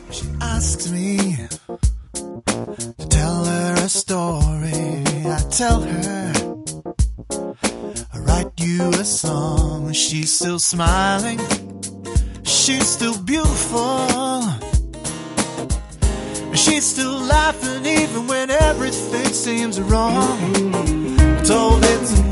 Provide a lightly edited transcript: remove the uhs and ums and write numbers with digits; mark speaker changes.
Speaker 1: She asks me to tell her a story. I tell her I write you a song. She's still smiling, she's still beautiful, she's still laughing even when everything seems wrong. Told it's